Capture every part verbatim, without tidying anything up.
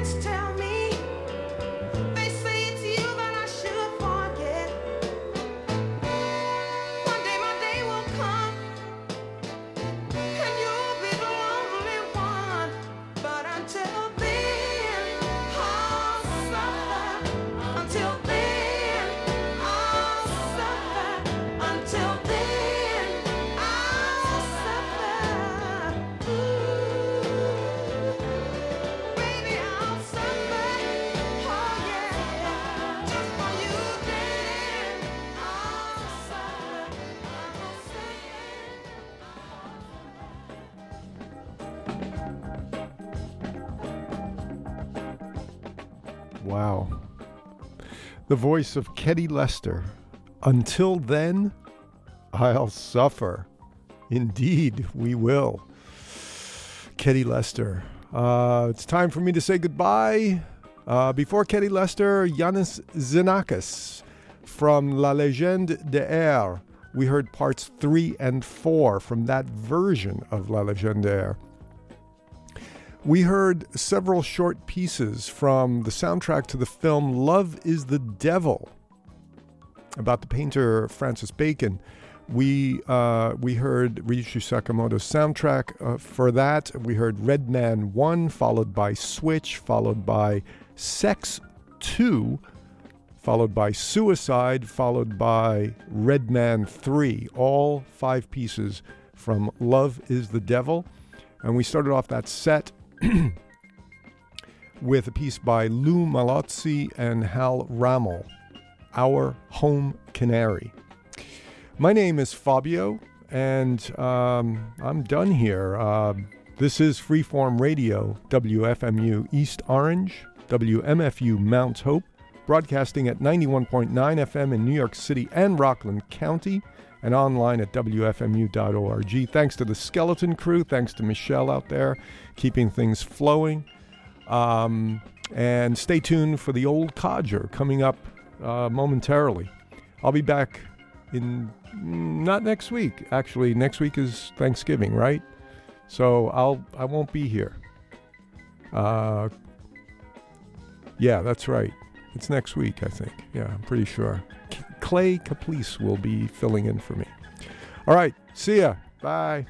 Wow. The voice of Ketty Lester. Until then, I'll suffer. Indeed, we will. Ketty Lester. Uh, it's time for me to say goodbye. Uh, before Ketty Lester, Yanis Xenakis from La Légende d'Air. We heard parts three and four from that version of La Légende d'Air. We heard several short pieces from the soundtrack to the film Love is the Devil, about the painter Francis Bacon. We uh, we heard Ryuichi Sakamoto's soundtrack uh, for that. We heard Red Man one, followed by Switch, followed by Sex two, followed by Suicide, followed by Red Man three. All five pieces from Love is the Devil. And we started off that set with a piece by Lou Malozzi and Hal Rammel, Our Home Canary. My name is Fabio, and um, I'm done here. Uh, this is Freeform Radio, W F M U East Orange, W M F U Mount Hope, broadcasting at ninety-one point nine F M in New York City and Rockland County, and online at W F M U dot org. Thanks to the Skeleton Crew, thanks to Michelle out there, keeping things flowing. Um, and stay tuned for the Old Codger coming up uh, momentarily. I'll be back in, not next week. Actually, next week is Thanksgiving, right? So I'll, I won't be here. Uh, yeah, that's right. It's next week, I think. Yeah, I'm pretty sure. Clay Caplice will be filling in for me. All right, see ya. Bye.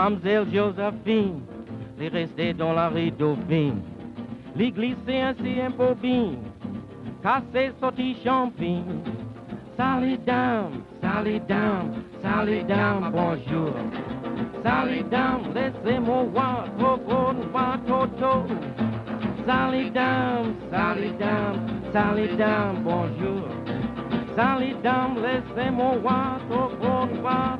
Mademoiselle Josephine, les restés dans la rue Dauphine, les glissés ainsi un bobine, cassé sorti champine. Sally down, Sally down, Sally down, bonjour. Sally down, laissez-moi voir, trop voir, toto. Sally down, Sally down, Sally down, bonjour. Sally down, laissez-moi voir, trop voir.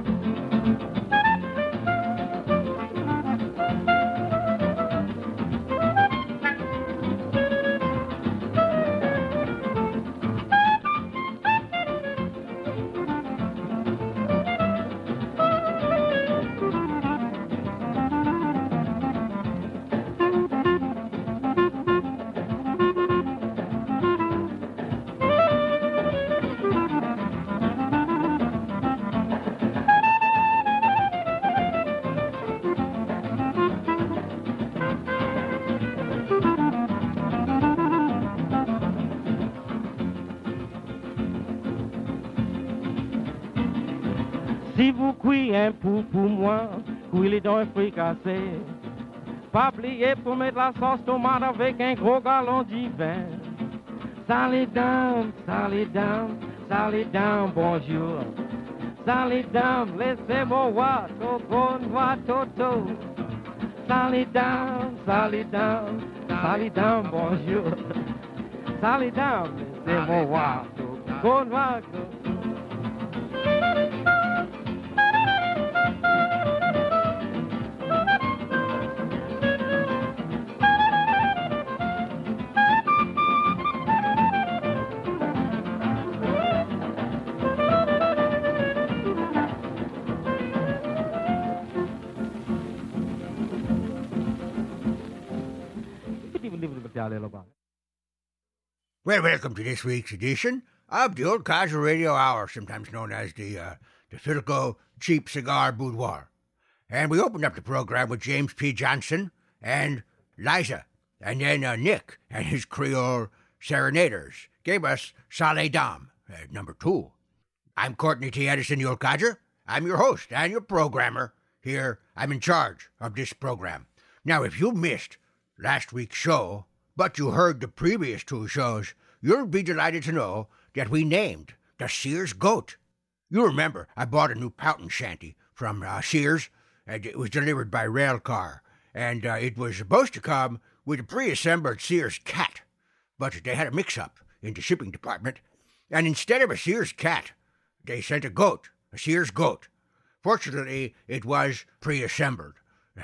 Si vous cuisez un pou pour moi, cuisez dans un fricassé. Pas oublier pour mettre la sauce tomate avec un gros gallon de vin. Sally down, Sally down, Sally down, bonjour. Sally down, laissez-moi voir, toto, voir, toto. Sally down, Sally down, Sally down, bonjour. Sally down, laissez-moi voir, toto, voir, toto. Well, welcome to this week's edition of the Old Codger Radio Hour, sometimes known as the uh, the Philco Cheap Cigar Boudoir. And we opened up the program with James P. Johnson and Liza, and then uh, Nick and his Creole Serenaders gave us Sally Dame, uh, number two. I'm Courtney T. Edison, the Old Codger. I'm your host and your programmer. Here, I'm in charge of this program. Now, if you missed last week's show, but you heard the previous two shows, you'll be delighted to know that we named the Sears Goat. You remember, I bought a new pouting shanty from uh, Sears, and it was delivered by rail car, and uh, it was supposed to come with a pre-assembled Sears cat, but they had a mix-up in the shipping department, and instead of a Sears cat, they sent a goat, a Sears goat. Fortunately, it was pre-assembled.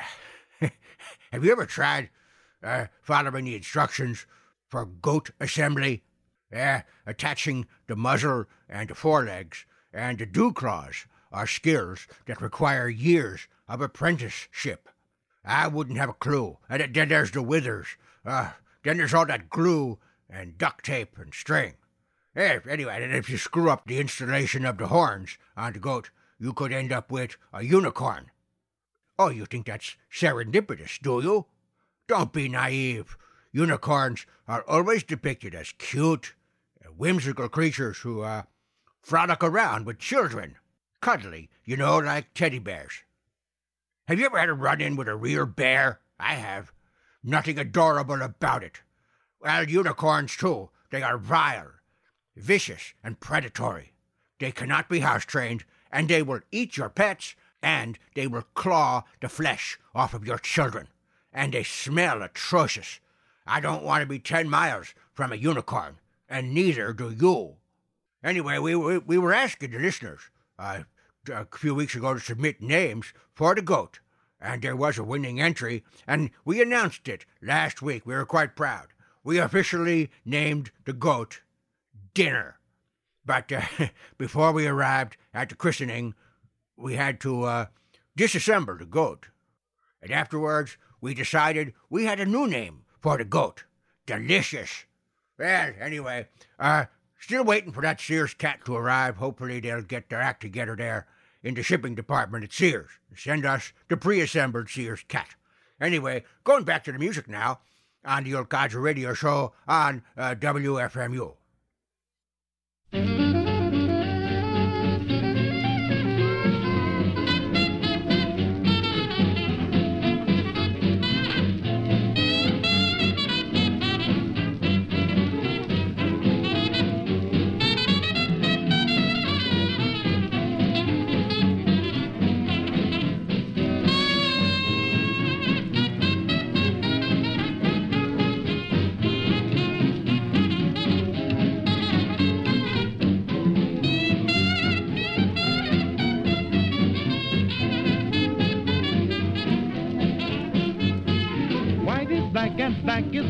Have you ever tried uh, following the instructions for goat assembly? Uh, attaching the muzzle and the forelegs and the dew claws are skills that require years of apprenticeship. I wouldn't have a clue. And then there's the withers. Uh, then there's all that glue and duct tape and string. Eh, anyway, and if you screw up the installation of the horns on the goat, you could end up with a unicorn. Oh, you think that's serendipitous, do you? Don't be naive. Unicorns are always depicted as cute, whimsical creatures who uh, frolic around with children. Cuddly, you know, like teddy bears. Have you ever had a run-in with a real bear? I have. Nothing adorable about it. Well, unicorns, too. They are vile, vicious, and predatory. They cannot be house-trained, and they will eat your pets, and they will claw the flesh off of your children. And they smell atrocious. I don't want to be ten miles from a unicorn, and neither do you. Anyway, we, we, we were asking the listeners uh, a few weeks ago to submit names for the goat, and there was a winning entry, and we announced it last week. We were quite proud. We officially named the goat Dinner. But uh, before we arrived at the christening, we had to uh, disassemble the goat. And afterwards, we decided we had a new name for the goat. Delicious. Well, anyway, uh, still waiting for that Sears cat to arrive. Hopefully they'll get their act together there in the shipping department at Sears and send us the pre-assembled Sears cat. Anyway, going back to the music now on the Old Codger Radio Show on uh, W F M U.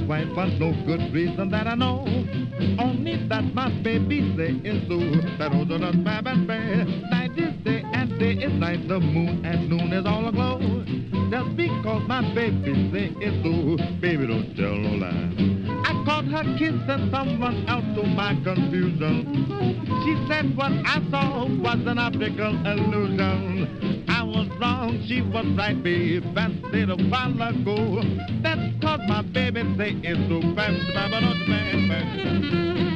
white for no good reason that I know. Only that my baby say is so. That was a bad bad bad. Night is day and day is night. The moon and noon is all aglow. Just because my baby say it's so. Baby, don't tell no lie. I caught her kissing someone else to my confusion. She said what I saw was an optical illusion. I was wrong, she was right, babe. I said a while ago. That's cause my baby say it's so fast. Baba, don't man, man.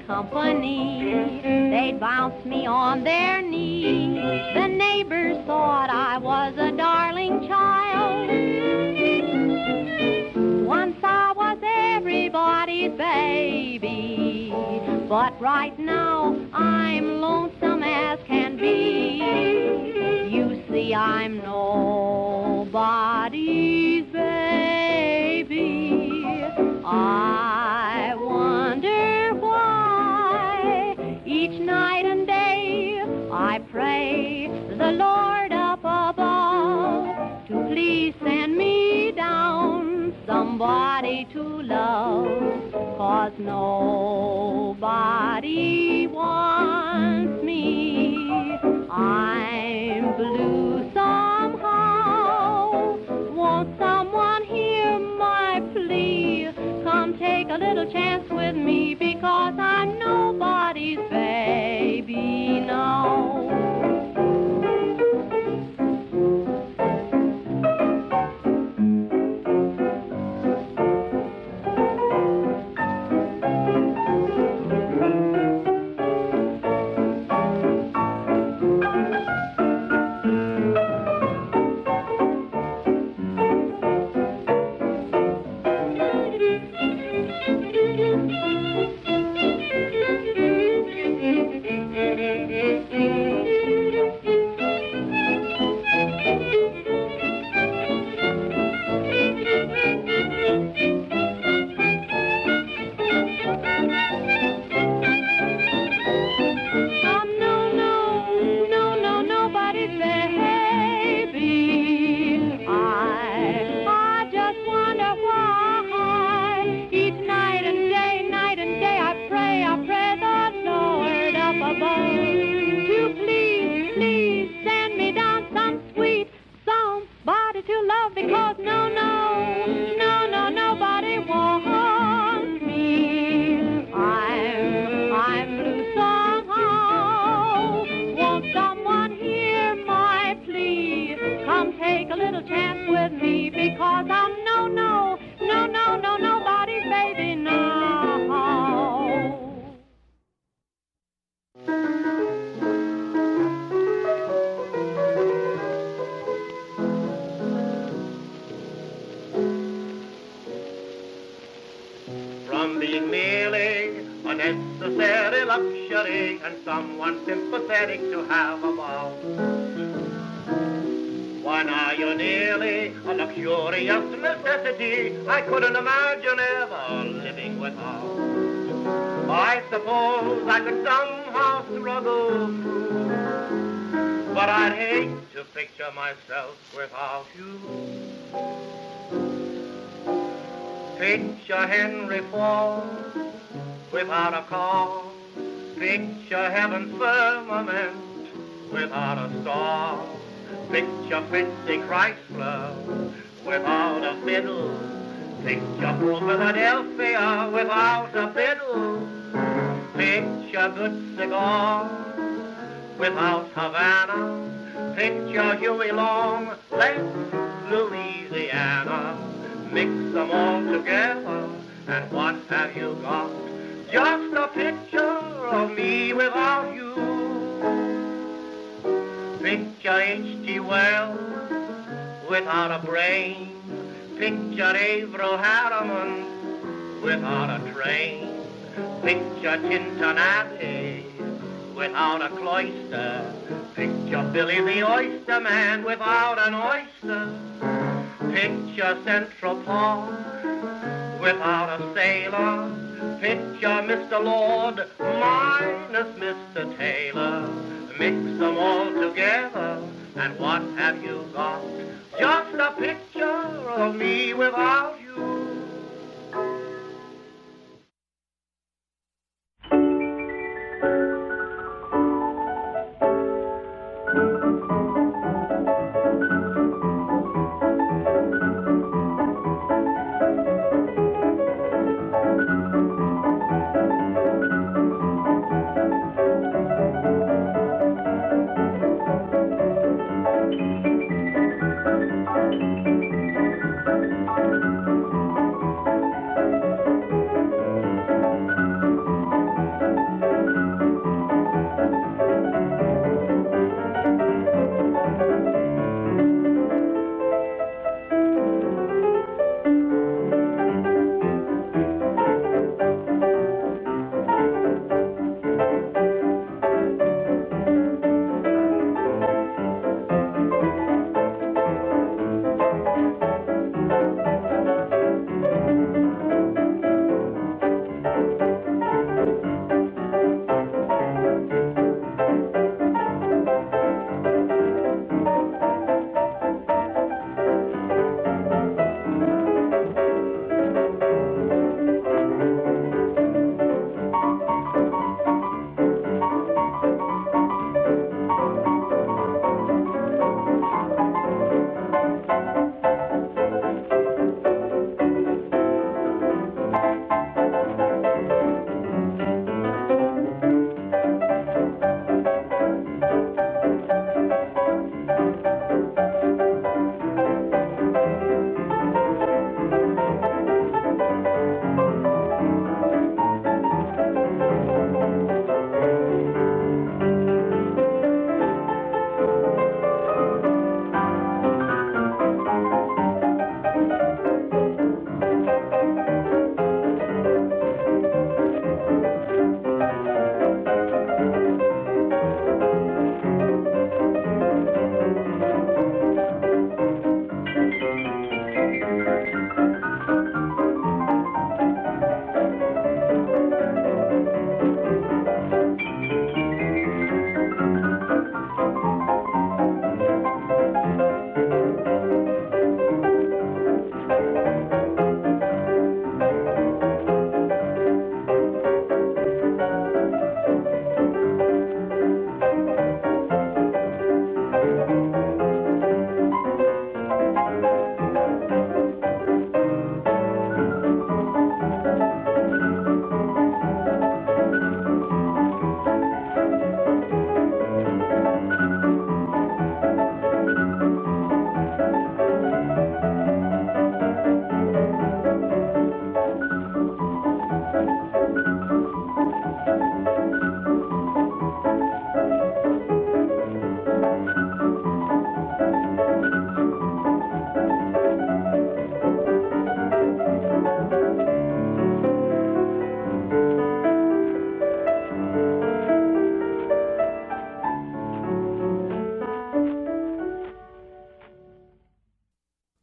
company. They'd bounce me on their knee. The neighbors thought I was a darling child. Once I was everybody's baby, but right now I'm lonesome as can be. You see, I'm nobody's baby. I wonder why each night and day I pray the Lord up above to please send me down somebody to love, 'cause nobody wants me. I'm blue somehow. Won't someone hear my plea? Come take a little chance with me, because I'm nobody's baby now. I couldn't imagine ever living without. I suppose I could somehow struggle through, but I'd hate to picture myself without you. Picture Henry Ford without a car. Picture heaven's firmament without a star. Picture Fitzy Chrysler without a fiddle. Picture Philadelphia without a fiddle. Picture good cigar without Havana. Picture Huey Long, Lake Louisiana. Mix them all together, and what have you got? Just a picture of me without you. Picture H G Wells without a brain. Picture Averill Harriman without a train. Picture Tinton Abbey without a cloister. Picture Billy the Oyster Man without an oyster. Picture Central Park without a sailor. Picture Mister Lord minus Mister Taylor. Mix them all together, and what have you got? Just a picture of me without you.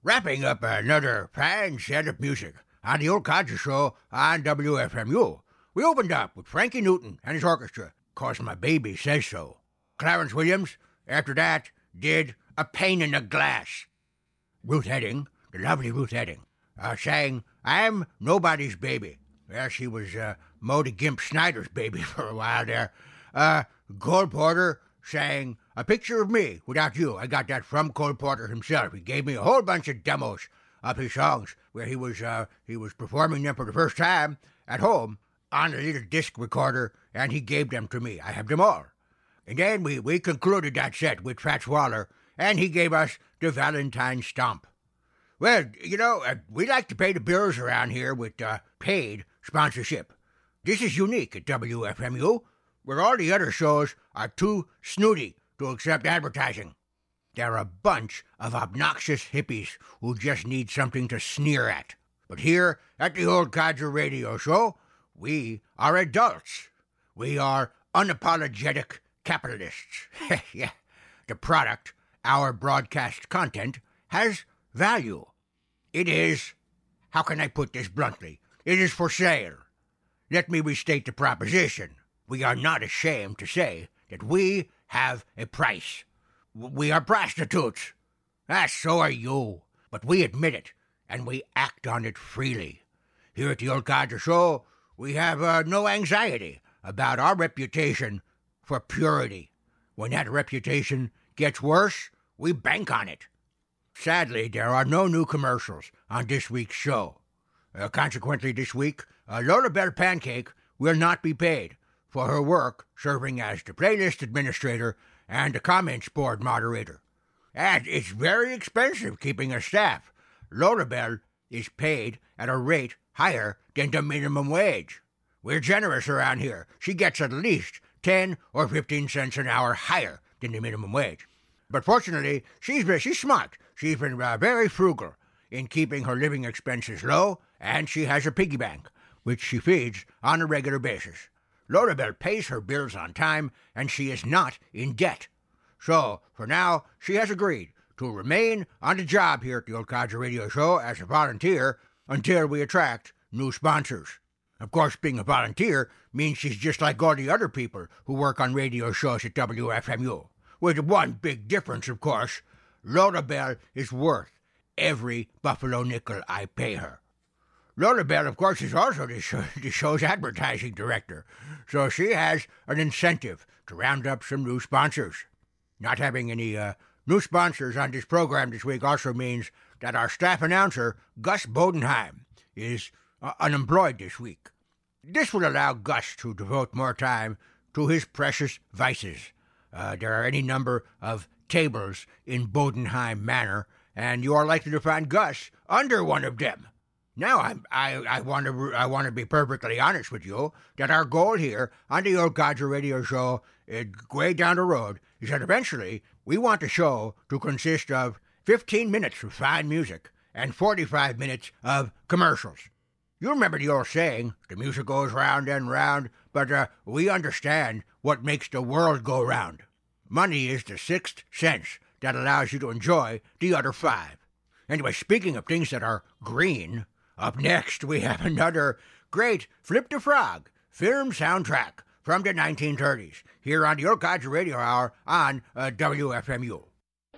wrapping up another fine set of music on the Old Codger Show on W F M U. We opened up with Frankie Newton and his orchestra, "'Cause My Baby Says So." Clarence Williams, after that, did "A Pane in the Glass." Ruth Hedding, the lovely Ruth Hedding, uh, sang "I'm Nobody's Baby." Well, she was uh, Modi Gimp Snyder's baby for a while there. Uh, Cole Porter sang "A Picture of Me Without You." I got that from Cole Porter himself. He gave me a whole bunch of demos of his songs where he was uh, he was performing them for the first time at home on a little disc recorder, and he gave them to me. I have them all. And then we, we concluded that set with Fats Waller, and he gave us the Valentine Stomp. Well, you know, uh, we like to pay the bills around here with uh, paid sponsorship. This is unique at W F M U, where all the other shows are too snooty to accept advertising. They're a bunch of obnoxious hippies who just need something to sneer at. But here at the Old Codger Radio Show, we are adults. We are unapologetic capitalists. Yeah. The product, our broadcast content, has value. It is, how can I put this bluntly? It is for sale. Let me restate the proposition. We are not ashamed to say that we have a price. We are prostitutes. Ah, so are you. But we admit it, and we act on it freely. Here at the Old Codger Show, we have uh, no anxiety about our reputation for purity. When that reputation gets worse, we bank on it. Sadly, there are no new commercials on this week's show. Uh, consequently, this week, uh, Lola Bell Pancake will not be paid for her work serving as the playlist administrator and the comments board moderator. And it's very expensive keeping a staff. Lola Bell is paid at a rate higher than the minimum wage. We're generous around here. She gets at least ten or fifteen cents an hour higher than the minimum wage. But fortunately, she's been, she's smart. She's been uh, very frugal in keeping her living expenses low, and she has a piggy bank, which she feeds on a regular basis. Lola Bell pays her bills on time, and she is not in debt. So, for now, she has agreed to remain on the job here at the Old Codger Radio Show as a volunteer until we attract new sponsors. Of course, being a volunteer means she's just like all the other people who work on radio shows at W F M U. With one big difference, of course, Lola Bell is worth every Buffalo nickel I pay her. Lola Bell, of course, is also the, show, the show's advertising director, so she has an incentive to round up some new sponsors. Not having any uh, new sponsors on this program this week also means that our staff announcer, Gus Bodenheim, is uh, unemployed this week. This will allow Gus to devote more time to his precious vices. Uh, there are any number of tables in Bodenheim Manor, and you are likely to find Gus under one of them. Now, I'm, I I want to I want to be perfectly honest with you that our goal here on the Old Codger Radio Show, uh, way down the road, is that eventually we want the show to consist of fifteen minutes of fine music and forty-five minutes of commercials. You remember the old saying, the music goes round and round, but uh, we understand what makes the world go round. Money is the sixth sense that allows you to enjoy the other five. Anyway, speaking of things that are green, up next we have another great Flip the Frog film soundtrack from the nineteen thirties, here on the Old Codger Radio Hour on uh, W F M U.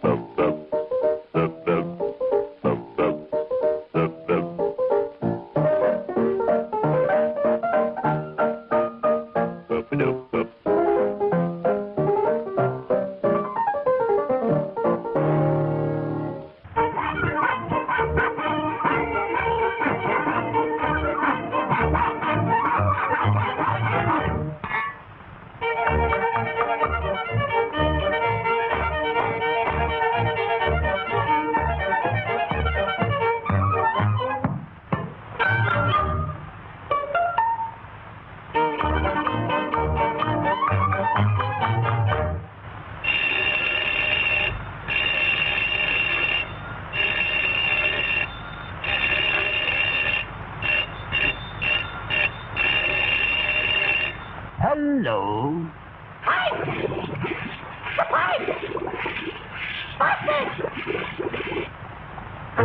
Hello. Pipe! The pipe! Busted!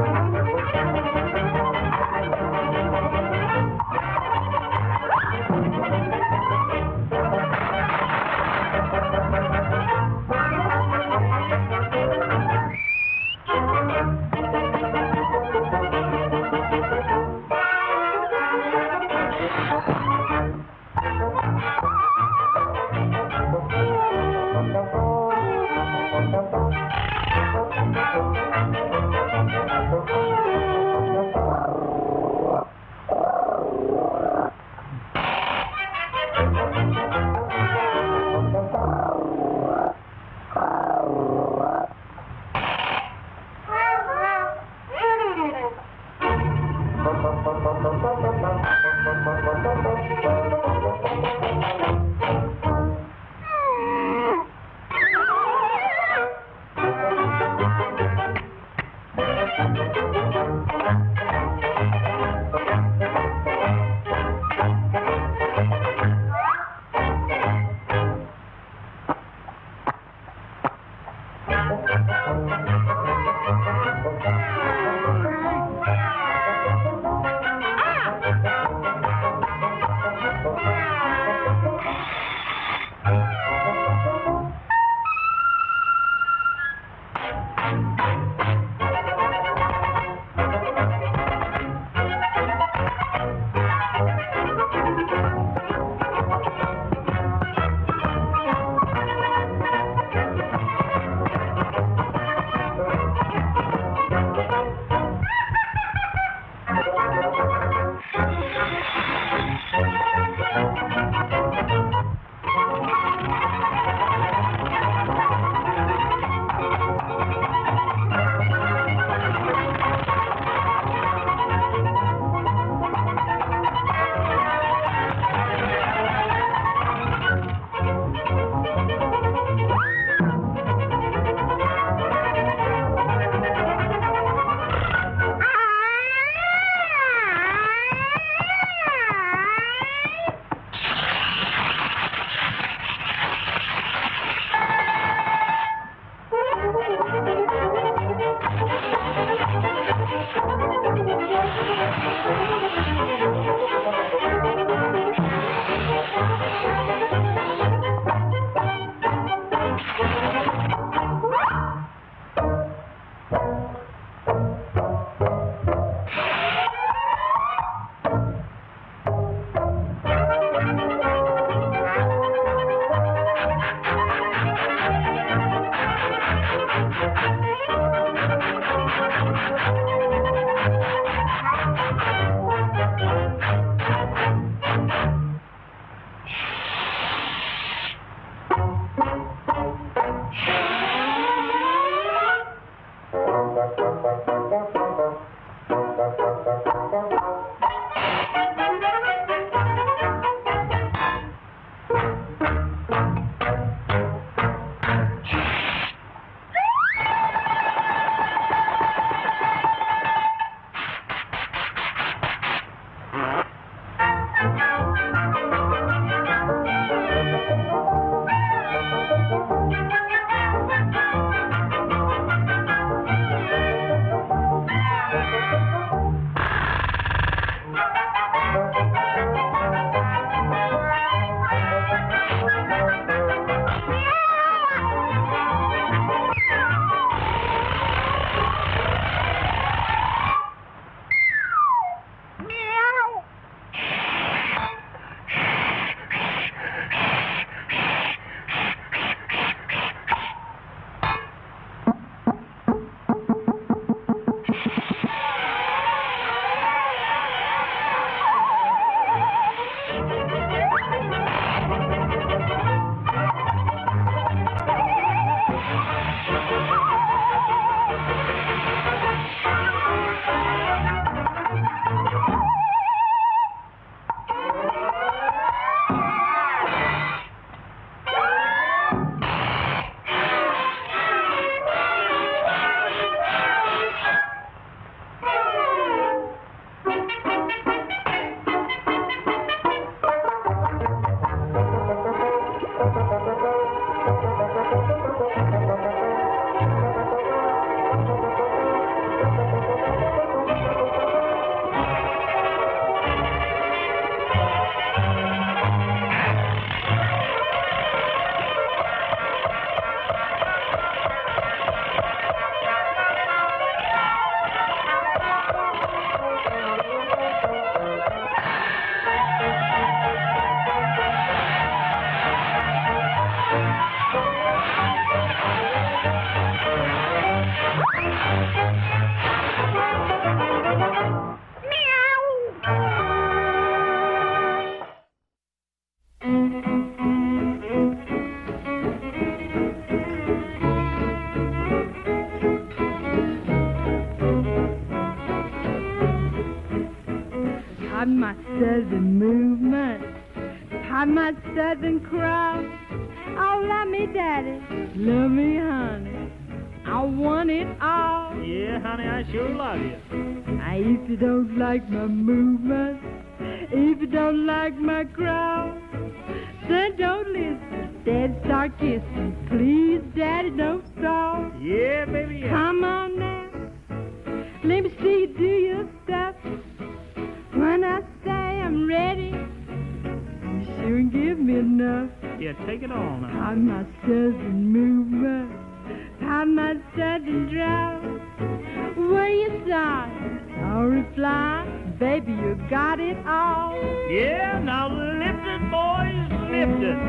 my southern movement, hide my southern cross. Oh, love me, daddy, love me, honey. I want it all. Yeah, honey, I sure love you. Now, if you don't like my movement, if you don't like my crowd, then don't listen. Daddy, start kissing. Please, daddy, don't stop. Yeah, baby, yeah. Come on now. Let me see you do your stuff. When I say I'm ready, you sure give me enough. Yeah, take it all now. Hide my southern movement, hide my southern drought. Where you start, I'll reply, baby, you got it all. Yeah, now lift it, boys, lift it.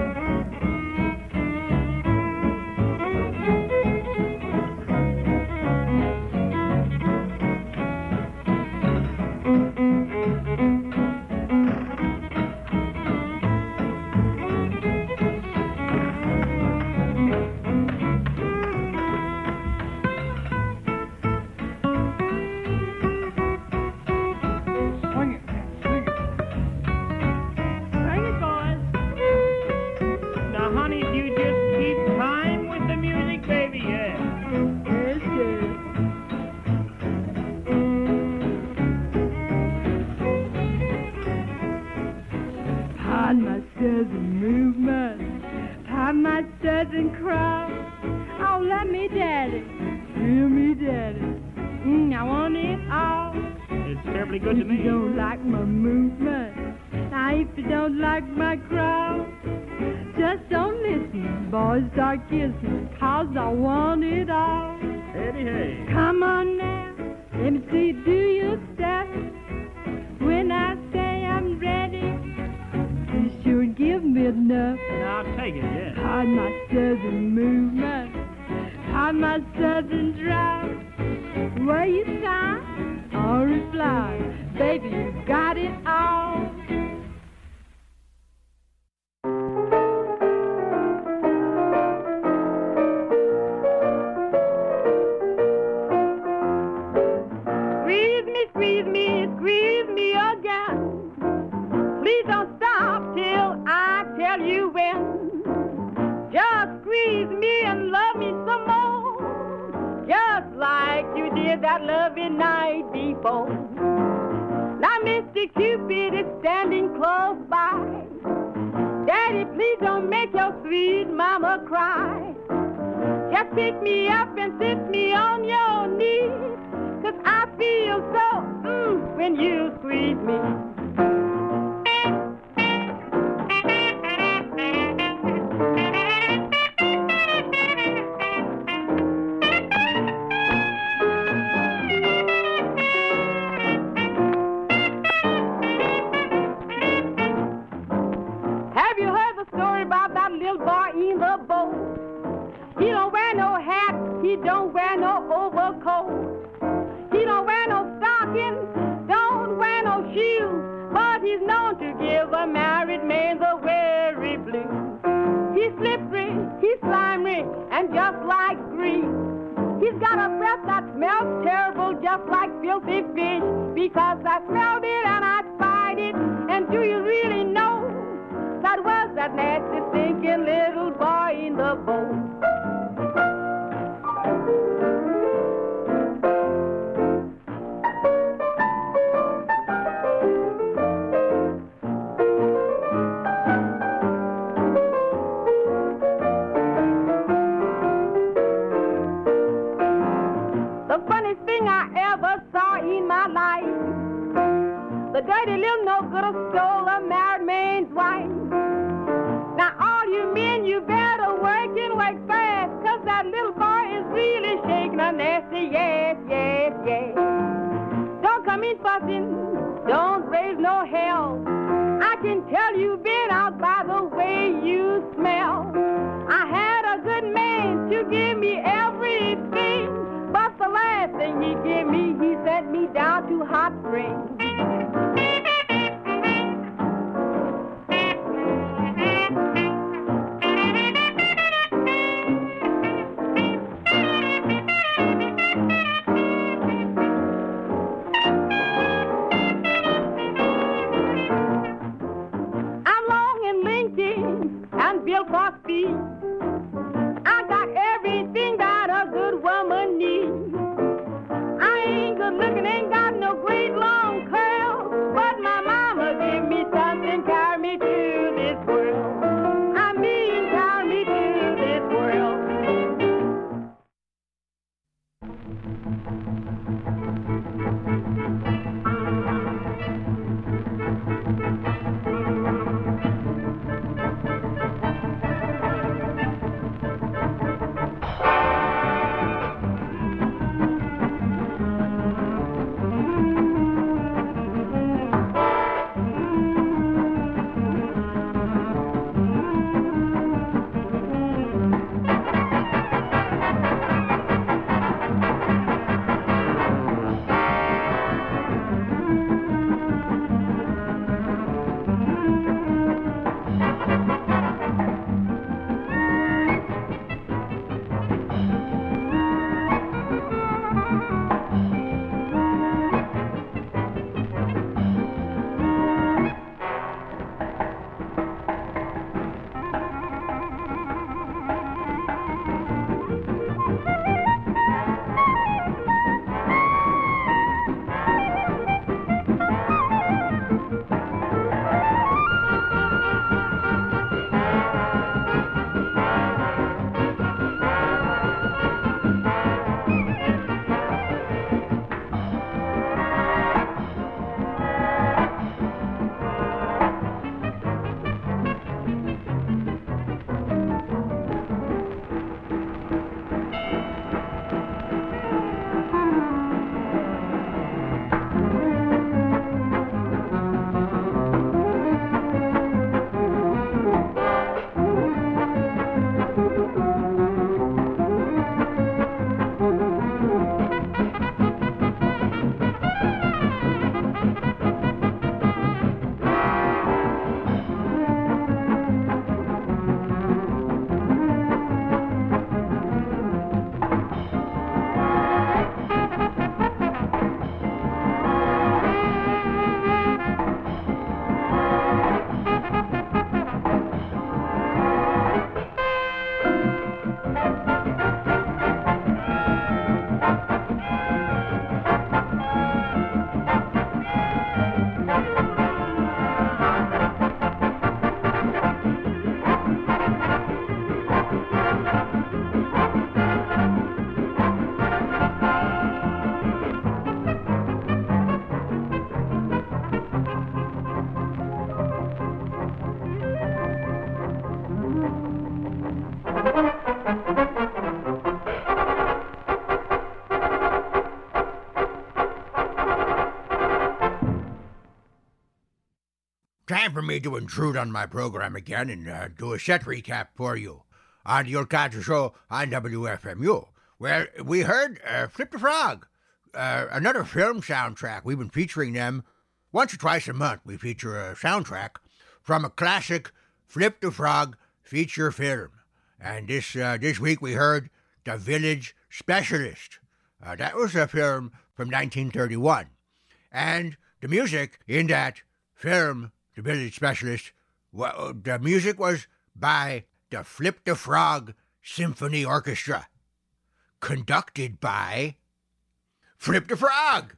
time for me to intrude on my program again and uh, do a set recap for you on the Old Codger Show on W F M U, where we heard uh, Flip the Frog, uh, another film soundtrack. We've been featuring them once or twice a month. We feature a soundtrack from a classic Flip the Frog feature film. And this uh, this week we heard The Village Specialist. Uh, that was a film from nineteen thirty-one. And the music in that film, The Village Specialist, well, the music was by the Flip the Frog Symphony Orchestra, conducted by Flip the Frog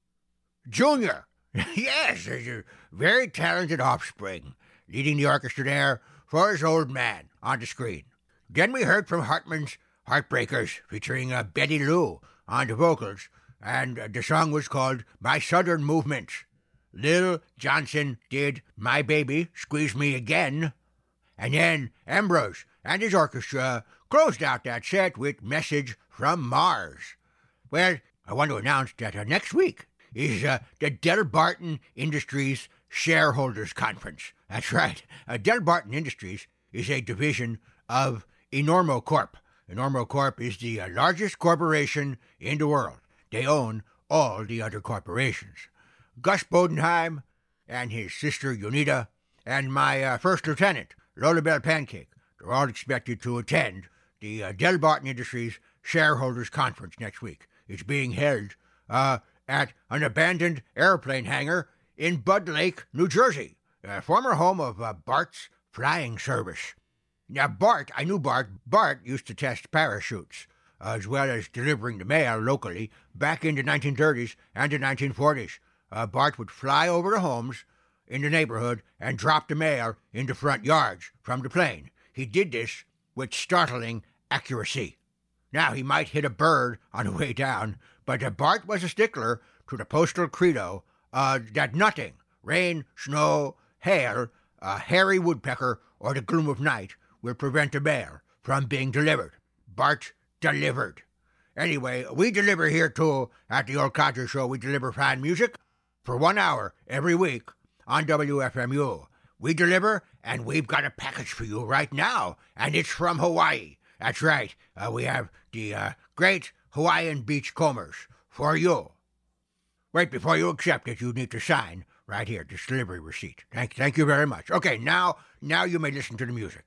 Junior Yes, there's a very talented offspring leading the orchestra there for his old man on the screen. Then we heard from Hartman's Heartbreakers, featuring uh, Betty Lou on the vocals, and uh, the song was called My Southern Movements. Lil Johnson did My Baby, Squeeze Me Again, and then Ambrose and his orchestra closed out that set with Message from Mars. Well, I want to announce that uh, next week is uh, the Del Barton Industries Shareholders Conference. That's right. Uh, Del Barton Industries is a division of Enormo Corp. Enormo Corp is the uh, largest corporation in the world. They own all the other corporations. Gus Bodenheim and his sister Unita and my uh, first lieutenant, Lola Bell Pancake, they're all expected to attend the uh, Del Barton Industries Shareholders Conference next week. It's being held uh, at an abandoned airplane hangar in Bud Lake, New Jersey, a former home of uh, Bart's Flying Service. Now, Bart, I knew Bart. Bart used to test parachutes, uh, as well as delivering the mail locally back in the nineteen thirties and the nineteen forties. Uh, Bart would fly over the homes in the neighborhood and drop the mail in the front yards from the plane. He did this with startling accuracy. Now, he might hit a bird on the way down, but uh, Bart was a stickler to the postal credo uh, that nothing, rain, snow, hail, a hairy woodpecker, or the gloom of night will prevent the mail from being delivered. Bart delivered. Anyway, we deliver here, too, at the Old Codger Show. We deliver fine music for one hour every week on W F M U. We deliver, and we've got a package for you right now, and it's from Hawaii. That's right. Uh, we have the uh, great Hawaiian Beachcombers for you. Wait, before you accept it, you need to sign right here, this delivery receipt. Thank, thank you very much. Okay, now, now you may listen to the music.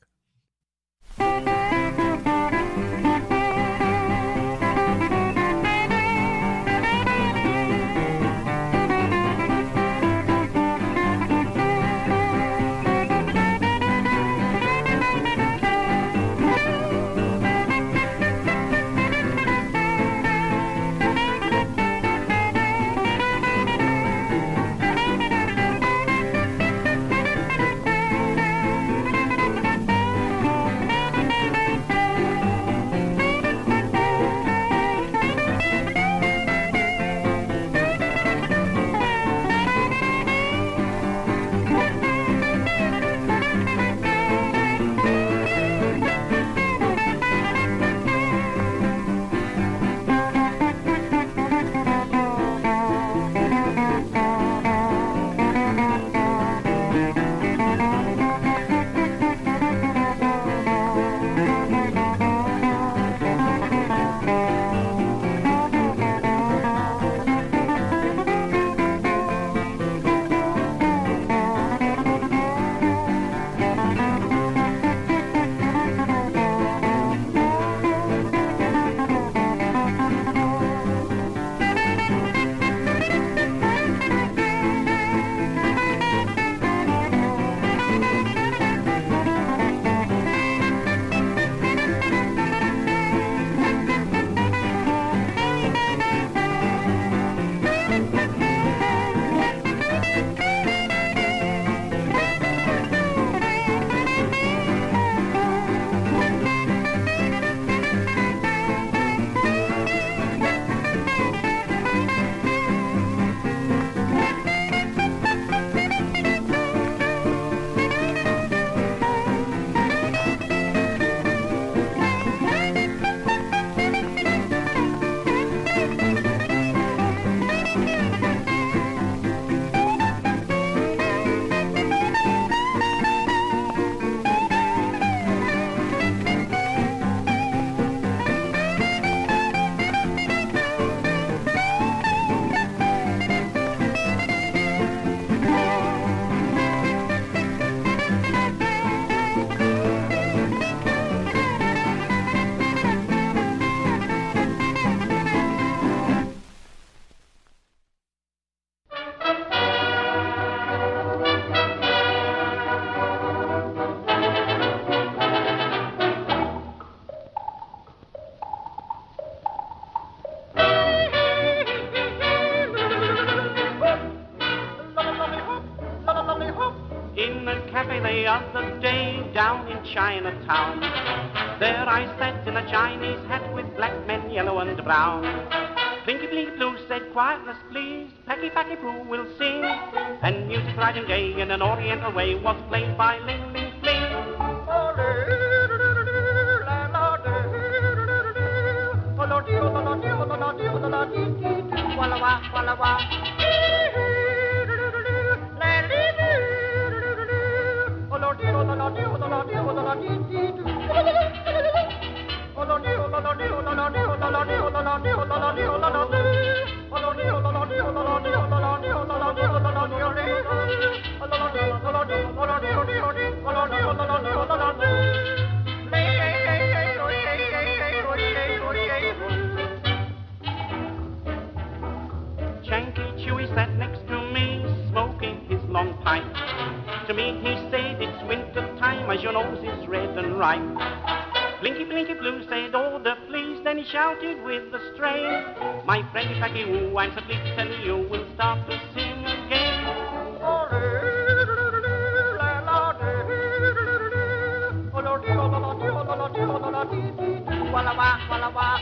the other day down in Chinatown. There I sat in a Chinese hat with black men, yellow and brown. Blinky Blinky Blue said, quietness please, Packy Packy Poo will sing. And music bright and gay in an oriental way was played by Ling Ling Fling. Walla wah, walla wah. Chanky Chewy sat next to me, smoking his long pipe. To me he said, it's winter time, as your nose is red and ripe. Blinky Blinky Blue said, order please, then he shouted with a strain. My friendly Packy Woo, I'm so pleased to tell you, we'll start to sing again. Walla wah, walla wah.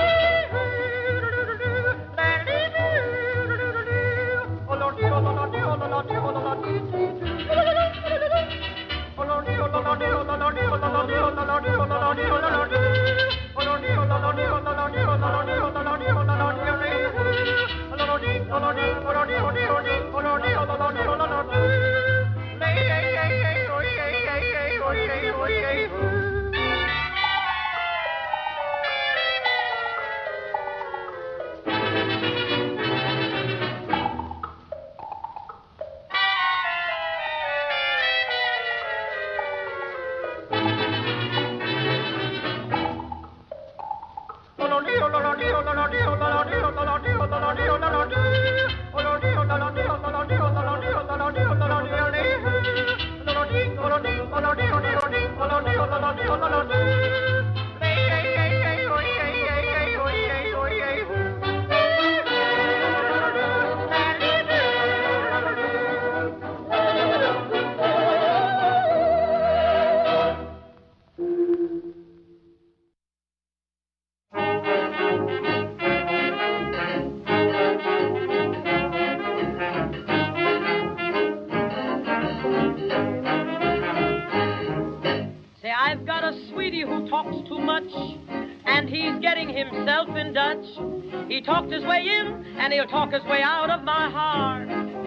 He talked his way in, and he'll talk his way out of my heart.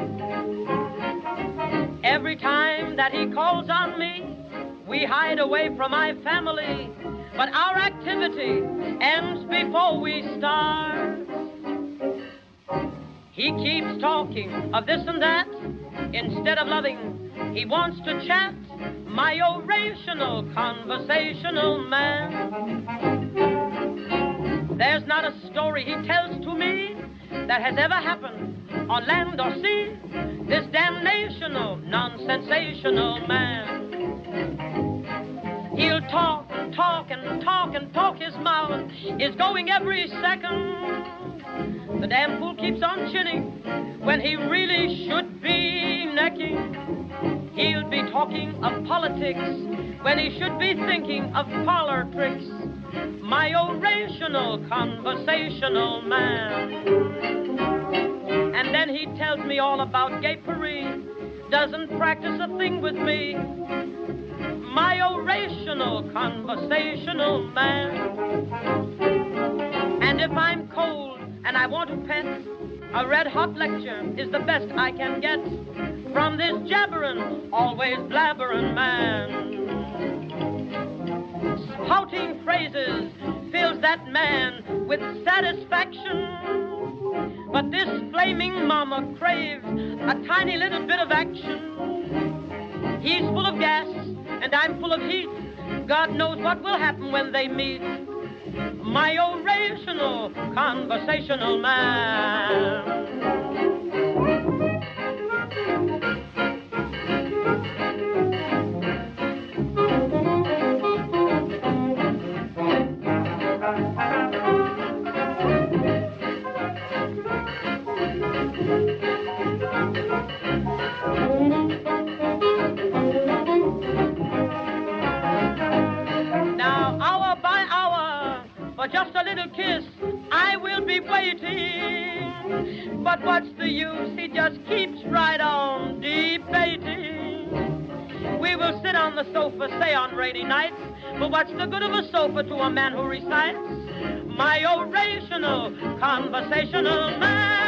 Every time that he calls on me, we hide away from my family, but our activity ends before we start. He keeps talking of this and that. Instead of loving, he wants to chat. My orational, conversational man. There's not a story he tells to me that has ever happened on land or sea. This damnational, non-sensational man. He'll talk, talk, and talk, and talk. His mouth is going every second. The damn fool keeps on chinning when he really should be necking. He'll be talking of politics when he should be thinking of parlor tricks. My orational, conversational man. And then he tells me all about gay-parie, doesn't practice a thing with me. My orational, conversational man. And if I'm cold and I want to pet, a red-hot lecture is the best I can get from this jabbering, always blabbering man. Spouting phrases fills that man with satisfaction. But this flaming mama craves a tiny little bit of action. He's full of gas and I'm full of heat. God knows what will happen when they meet. My orational, conversational man. But what's the use? He just keeps right on debating. We will sit on the sofa, say on rainy nights, but what's the good of a sofa to a man who recites my orational, conversational man?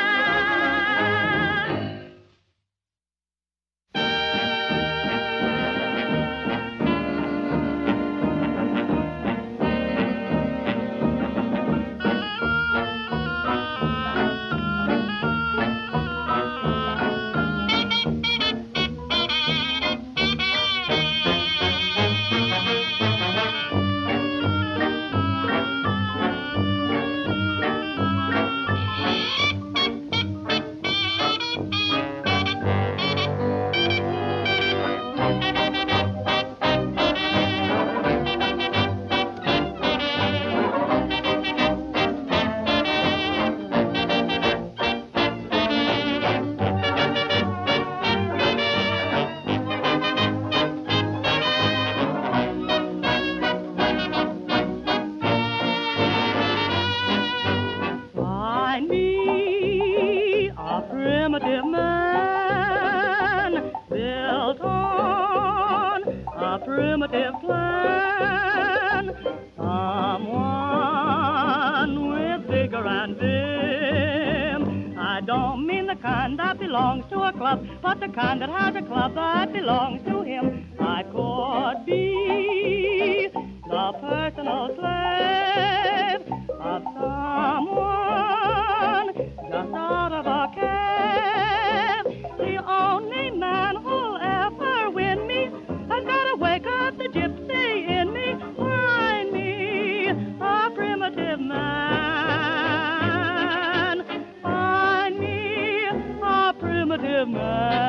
But the kind that has a club that belongs to him. I could be the personal slave of someone just out of a cab. The only man who'll ever win me has got to wake up the gypsy in me. Find me a primitive man. Find me a primitive man.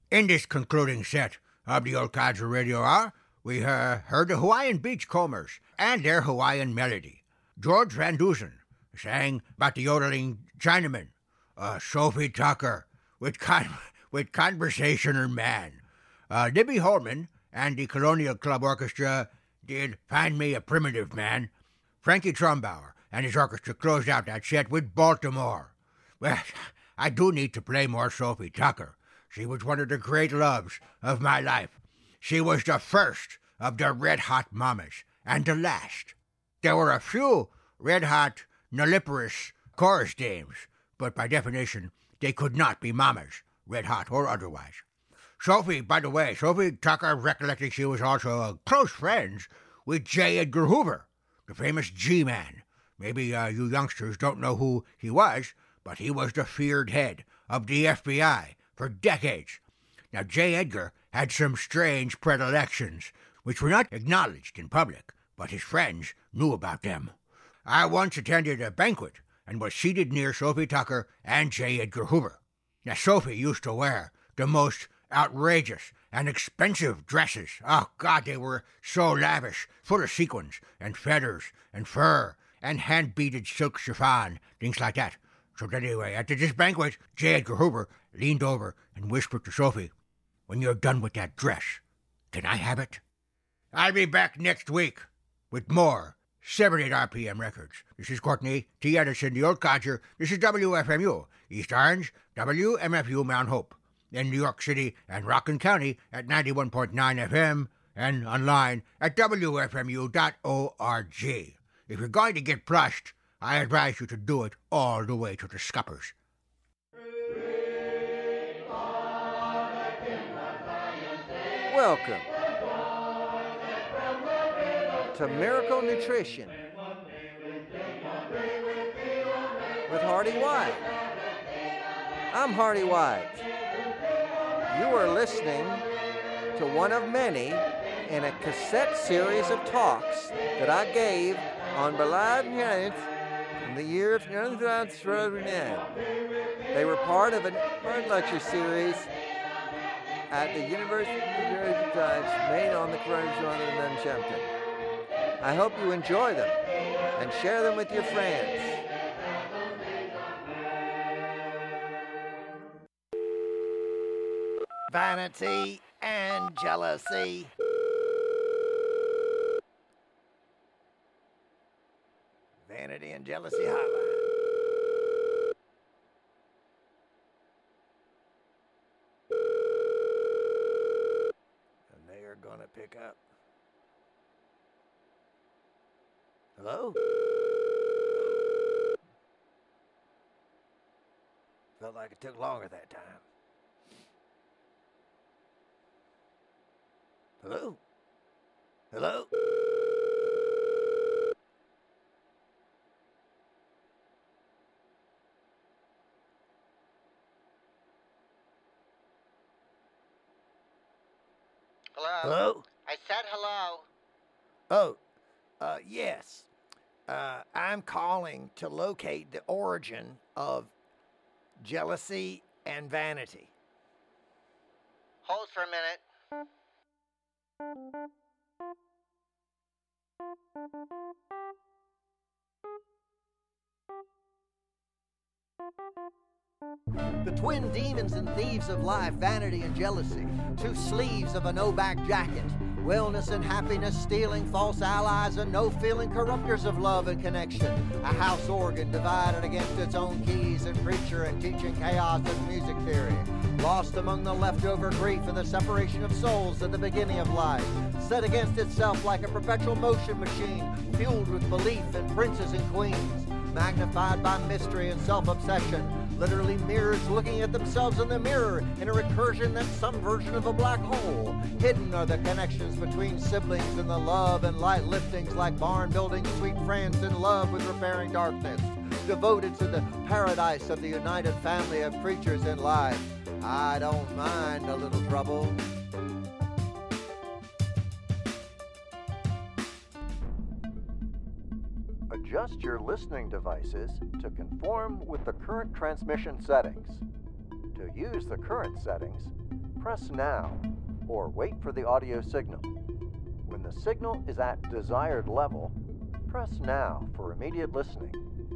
In this concluding set of the Old Codger Radio Hour, we uh, heard the Hawaiian Beachcombers and their Hawaiian melody. George Van Dusen sang about the yodeling Chinaman, uh, Sophie Tucker with con- with Conversational Man. Uh, Libby Holman and the Colonial Club Orchestra did Find Me a Primitive Man. Frankie Trumbauer and his orchestra closed out that set with Baltimore. Well, I do need to play more Sophie Tucker. She was one of the great loves of my life. She was the first of the Red Hot Mamas, and the last. There were a few Red Hot nulliparous chorus dames, but by definition, they could not be mamas, red hot or otherwise. Sophie, by the way, Sophie Tucker recollected she was also uh, close friends with J. Edgar Hoover, the famous G-Man. Maybe uh, you youngsters don't know who he was, but he was the feared head of the F B I for decades. Now, J. Edgar had some strange predilections, which were not acknowledged in public, but his friends knew about them. I once attended a banquet and was seated near Sophie Tucker and J. Edgar Hoover. Now, Sophie used to wear the most outrageous and expensive dresses. Oh, God, they were so lavish, full of sequins and feathers and fur and hand-beaded silk chiffon, things like that. So anyway, at this banquet, J. Edgar Hoover leaned over and whispered to Sophie, "When you're done with that dress, can I have it?" I'll be back next week with more seventy-eight R P M records. This is Courtney T. Edison, the Old Codger. This is W F M U, East Orange, W M F U Mount Hope, in New York City and Rockland County at ninety-one point nine F M and online at W F M U dot org. If you're going to get plushed, I advise you to do it all the way to the scuppers. Welcome to Miracle Nutrition with Hardy White. I'm Hardy White. You are listening to one of many in a cassette series of talks that I gave on Ballad Night in the year of nineteen ninety-nine. They were part of an art lecture series at the University of Times made on the Coronation in Champton. I hope you enjoy them and share them with your friends. Vanity and jealousy. Vanity and Jealousy Hotline. And they are going to pick up. Hello? Felt like it took longer that time. Hello? Hello? Hello? Hello? I said hello. Oh, uh, yes. Uh, I'm calling to locate the origin of jealousy and vanity. Hold for a minute. The twin demons and thieves of life, vanity and jealousy, two sleeves of a no-back jacket, wellness and happiness, stealing false allies and no-feeling corrupters of love and connection, a house organ divided against its own keys and preacher and teaching chaos and music theory, lost among the leftover grief and the separation of souls at the beginning of life, set against itself like a perpetual motion machine, fueled with belief in princes and queens, magnified by mystery and self-obsession, literally mirrors looking at themselves in the mirror in a recursion that's some version of a black hole. Hidden are the connections between siblings and the love and light liftings like barn building sweet friends in love with repairing darkness, devoted to the paradise of the united family of creatures in life. I don't mind a little trouble. Adjust your listening devices to conform with the current transmission settings. To use the current settings, press now or wait for the audio signal. When the signal is at desired level, press now for immediate listening.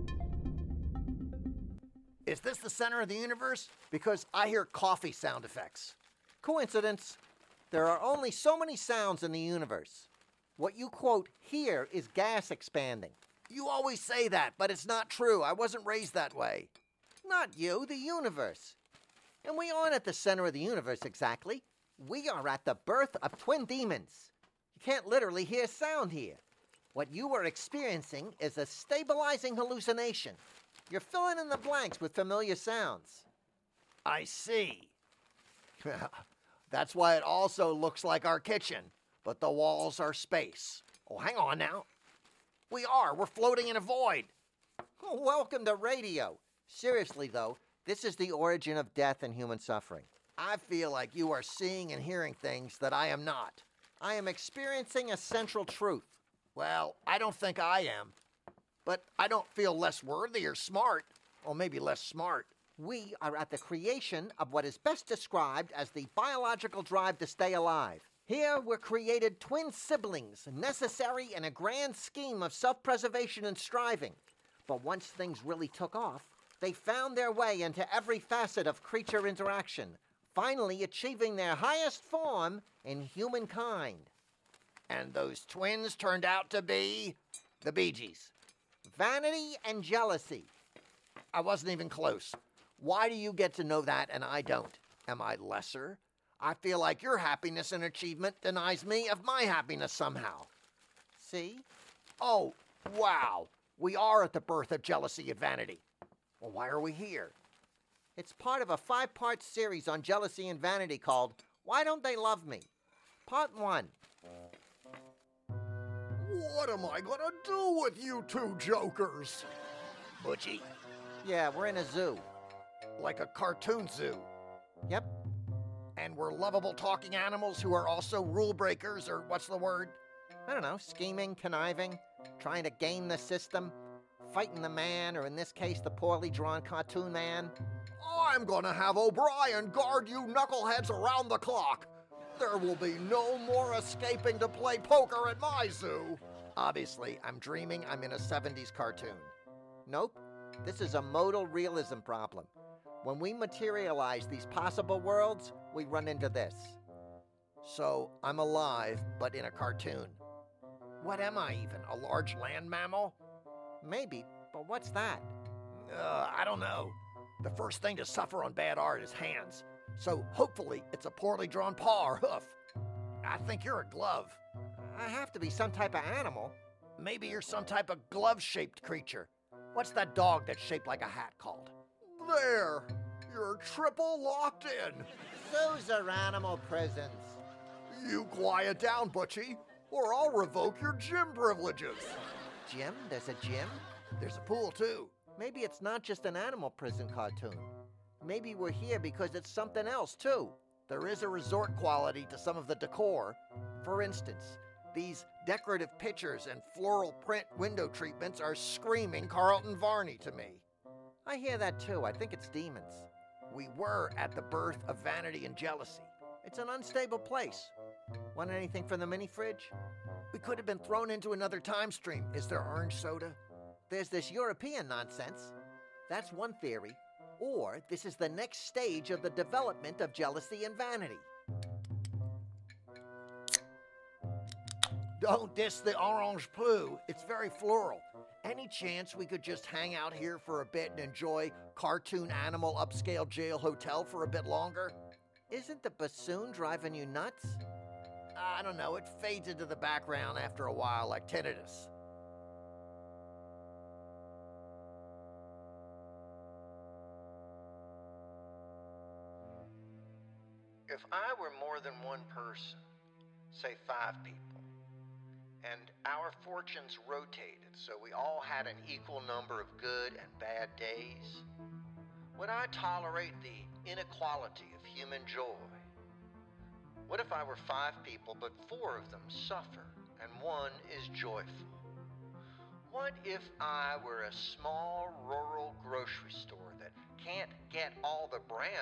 Is this the center of the universe? Because I hear coffee sound effects. Coincidence. There are only so many sounds in the universe. What you quote here is gas expanding. You always say that, but it's not true. I wasn't raised that way. Not you, the universe. And we aren't at the center of the universe exactly. We are at the birth of twin demons. You can't literally hear sound here. What you are experiencing is a stabilizing hallucination. You're filling in the blanks with familiar sounds. I see. That's why it also looks like our kitchen, but the walls are space. Oh, hang on now. We are. We're floating in a void. Oh, welcome to radio. Seriously, though, this is the origin of death and human suffering. I feel like you are seeing and hearing things that I am not. I am experiencing a central truth. Well, I don't think I am. But I don't feel less worthy or smart. Or maybe less smart. We are at the creation of what is best described as the biological drive to stay alive. Here were created twin siblings, necessary in a grand scheme of self-preservation and striving. But once things really took off, they found their way into every facet of creature interaction, finally achieving their highest form in humankind. And those twins turned out to be the Bee Gees. Vanity and jealousy. I wasn't even close. Why do you get to know that and I don't? Am I lesser? I feel like your happiness and achievement denies me of my happiness somehow. See? Oh, wow. We are at the birth of jealousy and vanity. Well, why are we here? It's part of a five-part series on jealousy and vanity called Why Don't They Love Me? Part one. What am I gonna do with you two jokers? Butchie? Yeah, we're in a zoo. Like a cartoon zoo? Yep. And we're lovable talking animals who are also rule breakers, or what's the word? I don't know, scheming, conniving, trying to game the system, fighting the man, or in this case, the poorly drawn cartoon man. I'm gonna have O'Brien guard you knuckleheads around the clock. There will be no more escaping to play poker at my zoo. Obviously, I'm dreaming I'm in a seventies cartoon. Nope. This is a modal realism problem. When we materialize these possible worlds, we run into this. So, I'm alive, but in a cartoon. What am I even, a large land mammal? Maybe, but what's that? Uh, I don't know. The first thing to suffer on bad art is hands. So, hopefully, it's a poorly drawn paw or hoof. I think you're a glove. I have to be some type of animal. Maybe you're some type of glove-shaped creature. What's that dog that's shaped like a hat called? There! You're triple locked in. Those are animal prisons. You quiet down, Butchie, or I'll revoke your gym privileges. Gym? There's a gym? There's a pool, too. Maybe it's not just an animal prison cartoon. Maybe we're here because it's something else, too. There is a resort quality to some of the decor. For instance, these decorative pictures and floral print window treatments are screaming Carlton Varney to me. I hear that, too. I think it's demons. We were at the birth of vanity and jealousy. It's an unstable place. Want anything from the mini fridge? We could have been thrown into another time stream. Is there orange soda? There's this European nonsense. That's one theory. Or this is the next stage of the development of jealousy and vanity. Don't diss the orange bleu. It's very floral. Any chance we could just hang out here for a bit and enjoy cartoon animal upscale jail hotel for a bit longer? Isn't the bassoon driving you nuts? I don't know. It fades into the background after a while like tinnitus. If I were more than one person, say five people, and our fortunes rotated so we all had an equal number of good and bad days, would I tolerate the inequality of human joy? What if I were five people, but four of them suffer and one is joyful? What if I were a small rural grocery store that can't get all the brands